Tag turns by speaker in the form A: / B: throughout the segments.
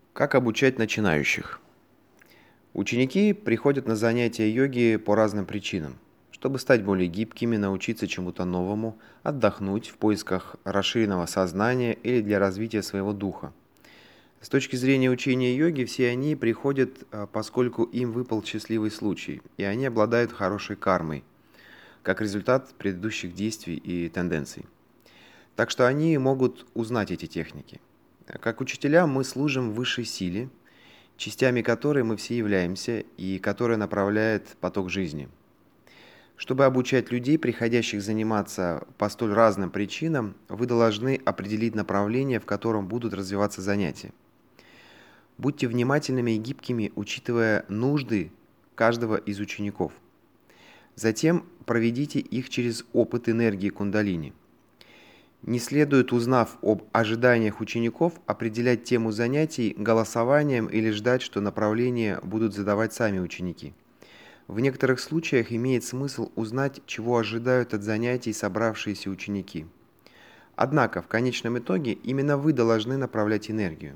A: Как обучать начинающих? Ученики приходят на занятия йоги по разным причинам. Чтобы стать более гибкими, научиться чему-то новому, отдохнуть в поисках расширенного сознания или для развития своего духа. С точки зрения учения йоги, все они приходят, поскольку им выпал счастливый случай, и они обладают хорошей кармой, как результат предыдущих действий и тенденций. Так что они могут узнать эти техники. Как учителя мы служим высшей силе, частями которой мы все являемся и которая направляет поток жизни. Чтобы обучать людей, приходящих заниматься по столь разным причинам, вы должны определить направление, в котором будут развиваться занятия. Будьте внимательными и гибкими, учитывая нужды каждого из учеников. Затем проведите их через опыт энергии кундалини. Не следует, узнав об ожиданиях учеников, определять тему занятий голосованием или ждать, что направление будут задавать сами ученики. В некоторых случаях имеет смысл узнать, чего ожидают от занятий собравшиеся ученики. Однако, в конечном итоге, именно вы должны направлять энергию.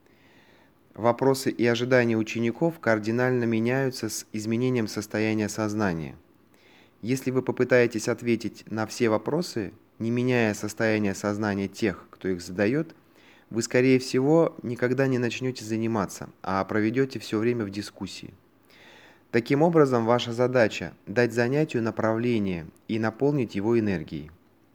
A: Вопросы и ожидания учеников кардинально меняются с изменением состояния сознания. Если вы попытаетесь ответить на все вопросы, не меняя состояние сознания тех, кто их задает, вы, скорее всего, никогда не начнете заниматься, а проведете все время в дискуссии. Таким образом, ваша задача – дать занятию направление и наполнить его энергией.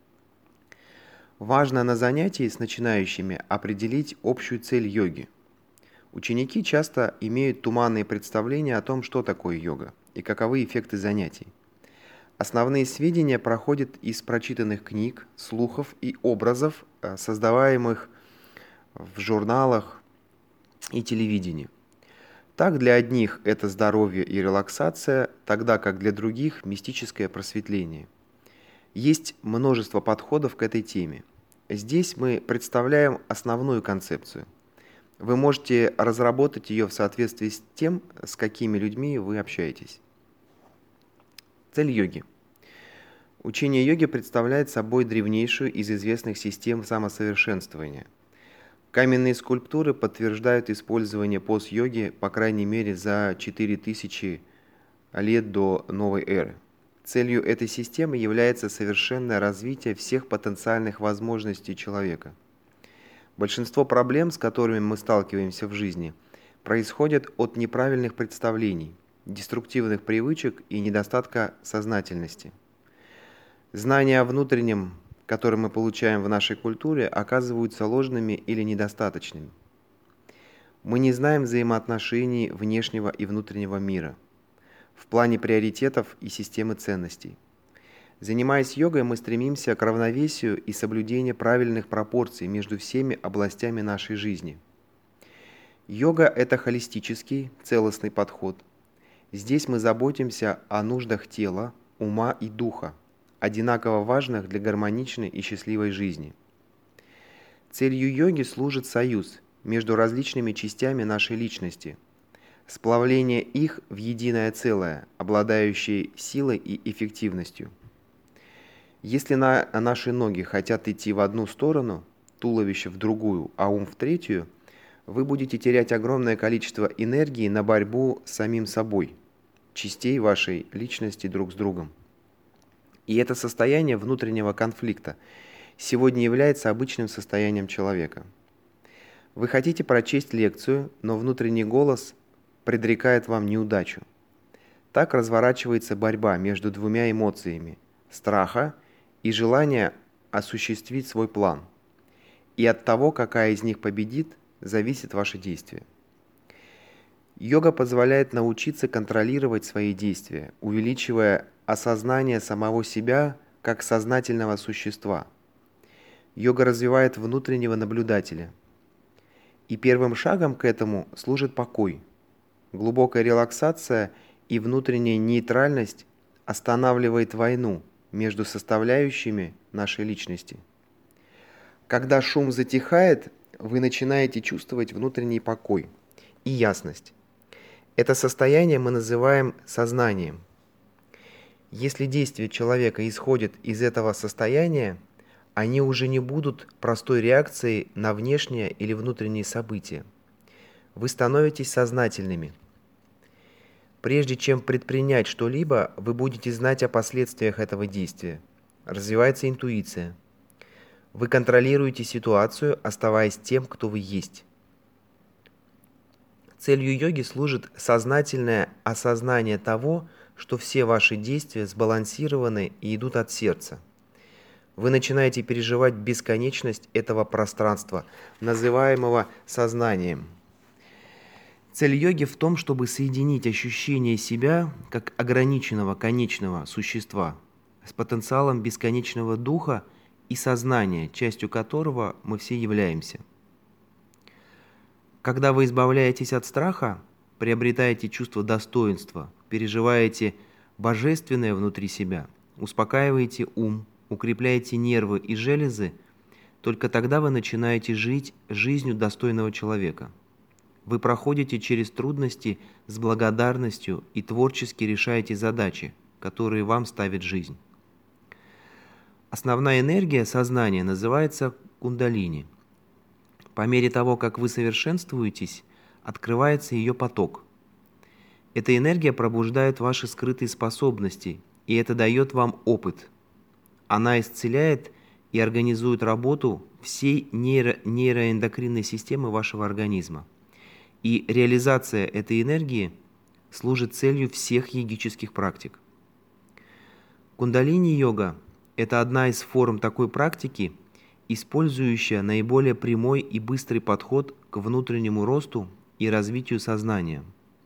A: Важно на занятии с начинающими определить общую цель йоги. Ученики часто имеют туманные представления о том, что такое йога и каковы эффекты занятий. Основные сведения проходят из прочитанных книг, слухов и образов, создаваемых в журналах и телевидении. Так, для одних это здоровье и релаксация, тогда как для других – мистическое просветление. Есть множество подходов к этой теме. Здесь мы представляем основную концепцию. Вы можете разработать ее в соответствии с тем, с какими людьми вы общаетесь. Цель йоги. Учение йоги представляет собой древнейшую из известных систем самосовершенствования. Каменные скульптуры подтверждают использование поз йоги по крайней мере за 4000 лет до новой эры. Целью этой системы является совершенное развитие всех потенциальных возможностей человека. Большинство проблем, с которыми мы сталкиваемся в жизни, происходят от неправильных представлений, деструктивных привычек и недостатка сознательности. Знания о внутреннем, которые мы получаем в нашей культуре, оказываются ложными или недостаточными. Мы не знаем взаимоотношений внешнего и внутреннего мира в плане приоритетов и системы ценностей. Занимаясь йогой, мы стремимся к равновесию и соблюдению правильных пропорций между всеми областями нашей жизни. Йога – это холистический, целостный подход. Здесь мы заботимся о нуждах тела, ума и духа, одинаково важных для гармоничной и счастливой жизни. Целью йоги служит союз между различными частями нашей личности, сплавление их в единое целое, обладающее силой и эффективностью. Если наши ноги хотят идти в одну сторону, туловище в другую, а ум в третью, вы будете терять огромное количество энергии на борьбу с самим собой, частей вашей личности друг с другом. И это состояние внутреннего конфликта сегодня является обычным состоянием человека. Вы хотите прочесть лекцию, но внутренний голос предрекает вам неудачу. Так разворачивается борьба между двумя эмоциями – страха и желания осуществить свой план. И от того, какая из них победит, зависит ваше действие. Йога позволяет научиться контролировать свои действия, увеличивая осознание самого себя как сознательного существа. Йога развивает внутреннего наблюдателя. И первым шагом к этому служит покой. Глубокая релаксация и внутренняя нейтральность останавливает войну между составляющими нашей личности. Когда шум затихает, вы начинаете чувствовать внутренний покой и ясность. Это состояние мы называем сознанием. Если действия человека исходят из этого состояния, они уже не будут простой реакцией на внешние или внутренние события. Вы становитесь сознательными. Прежде чем предпринять что-либо, вы будете знать о последствиях этого действия. Развивается интуиция. Вы контролируете ситуацию, оставаясь тем, кто вы есть. Целью йоги служит сознательное осознание того, что все ваши действия сбалансированы и идут от сердца. Вы начинаете переживать бесконечность этого пространства, называемого сознанием. Цель йоги в том, чтобы соединить ощущение себя как ограниченного конечного существа с потенциалом бесконечного духа и сознания, частью которого мы все являемся. Когда вы избавляетесь от страха, приобретаете чувство достоинства, переживаете божественное внутри себя, успокаиваете ум, укрепляете нервы и железы, только тогда вы начинаете жить жизнью достойного человека. Вы проходите через трудности с благодарностью и творчески решаете задачи, которые вам ставит жизнь. Основная энергия сознания называется кундалини. По мере того, как вы совершенствуетесь, открывается ее поток. Эта энергия пробуждает ваши скрытые способности, и это дает вам опыт. Она исцеляет и организует работу всей нейроэндокринной системы вашего организма. И реализация этой энергии служит целью всех йогических практик. Кундалини-йога – это одна из форм такой практики, использующая наиболее прямой и быстрый подход к внутреннему росту и развитию сознания.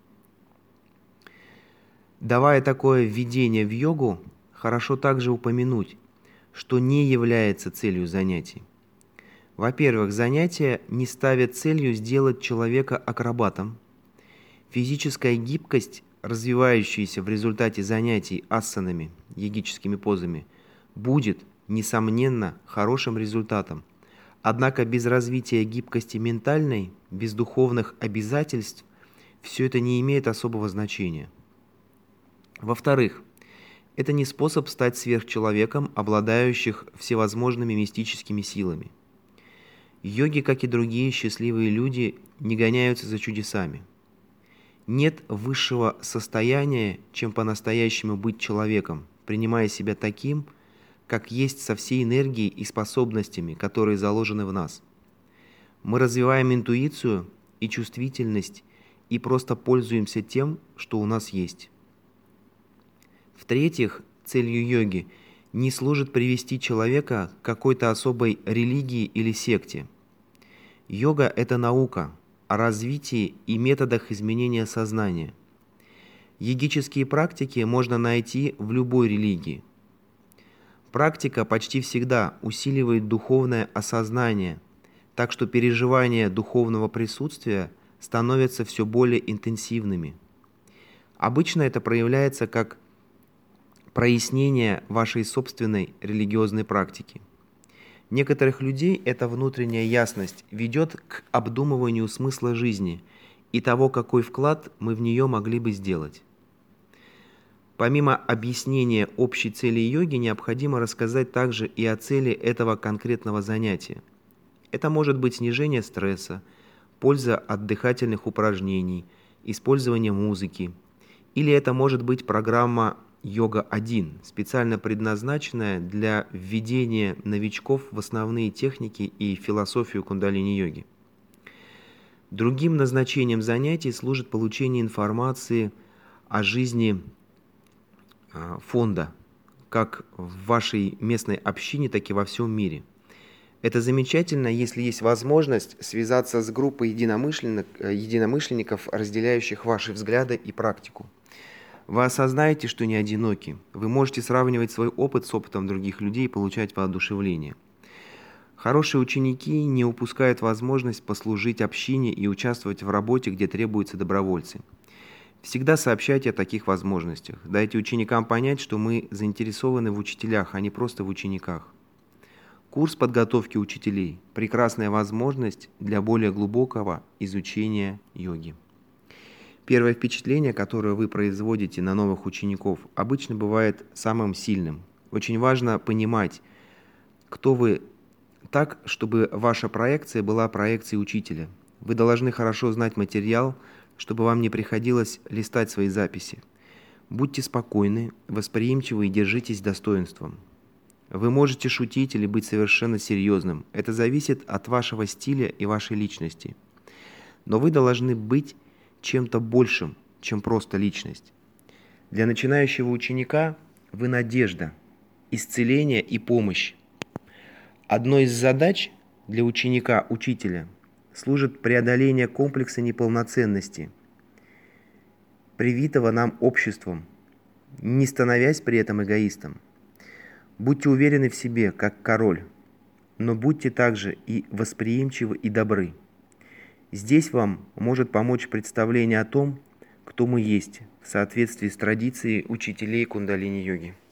A: Давая такое введение в йогу, хорошо также упомянуть, что не является целью занятий. Во-первых, занятия не ставят целью сделать человека акробатом. Физическая гибкость, развивающаяся в результате занятий асанами, йогическими позами, будет, несомненно, хорошим результатом. Однако без развития гибкости ментальной, без духовных обязательств, все это не имеет особого значения. Во-вторых, это не способ стать сверхчеловеком, обладающих всевозможными мистическими силами. Йоги, как и другие счастливые люди, не гоняются за чудесами. Нет высшего состояния, чем по-настоящему быть человеком, принимая себя таким, как есть со всей энергией и способностями, которые заложены в нас. Мы развиваем интуицию и чувствительность и просто пользуемся тем, что у нас есть. В-третьих, целью йоги не служит привести человека к какой-то особой религии или секте. Йога – это наука о развитии и методах изменения сознания. Йогические практики можно найти в любой религии. Практика почти всегда усиливает духовное осознание, так что переживания духовного присутствия становятся все более интенсивными. Обычно это проявляется как прояснение вашей собственной религиозной практики. Некоторых людей эта внутренняя ясность ведет к обдумыванию смысла жизни и того, какой вклад мы в нее могли бы сделать. Помимо объяснения общей цели йоги, необходимо рассказать также и о цели этого конкретного занятия. Это может быть снижение стресса, польза от дыхательных упражнений, использование музыки, или это может быть программа «Йога-1», специально предназначенная для введения новичков в основные техники и философию кундалини-йоги. Другим назначением занятий служит получение информации о жизни фонда, как в вашей местной общине, так и во всем мире. Это замечательно, если есть возможность связаться с группой единомышленников, разделяющих ваши взгляды и практику. Вы осознаете, что не одиноки. Вы можете сравнивать свой опыт с опытом других людей и получать воодушевление. Хорошие ученики не упускают возможность послужить общине и участвовать в работе, где требуются добровольцы. Всегда сообщайте о таких возможностях. Дайте ученикам понять, что мы заинтересованы в учителях, а не просто в учениках. Курс подготовки учителей – прекрасная возможность для более глубокого изучения йоги. Первое впечатление, которое вы производите на новых учеников, обычно бывает самым сильным. Очень важно понимать, кто вы так, чтобы ваша проекция была проекцией учителя. Вы должны хорошо знать материал, чтобы вам не приходилось листать свои записи. Будьте спокойны, восприимчивы и держитесь достоинством. Вы можете шутить или быть совершенно серьезным. Это зависит от вашего стиля и вашей личности. Но вы должны быть чем-то большим, чем просто личность. Для начинающего ученика вы надежда, исцеление и помощь. Одной из задач для ученика-учителя служит преодоление комплекса неполноценности, привитого нам обществом, не становясь при этом эгоистом. Будьте уверены в себе, как король, но будьте также и восприимчивы и добры. Здесь вам может помочь представление о том, кто мы есть, в соответствии с традицией учителей кундалини-йоги.